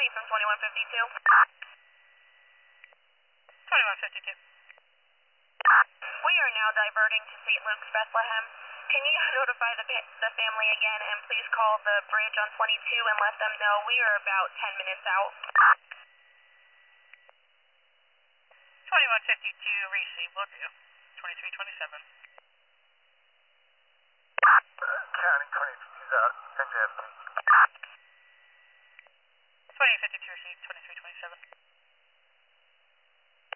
County from 2152. 2152. We are now diverting to St. Luke's, Bethlehem. Can you notify the family again and please call the bridge on 22 and let them know we are about 10 minutes out? 2152, receive, will do. 2327. County 22's out, NJFT.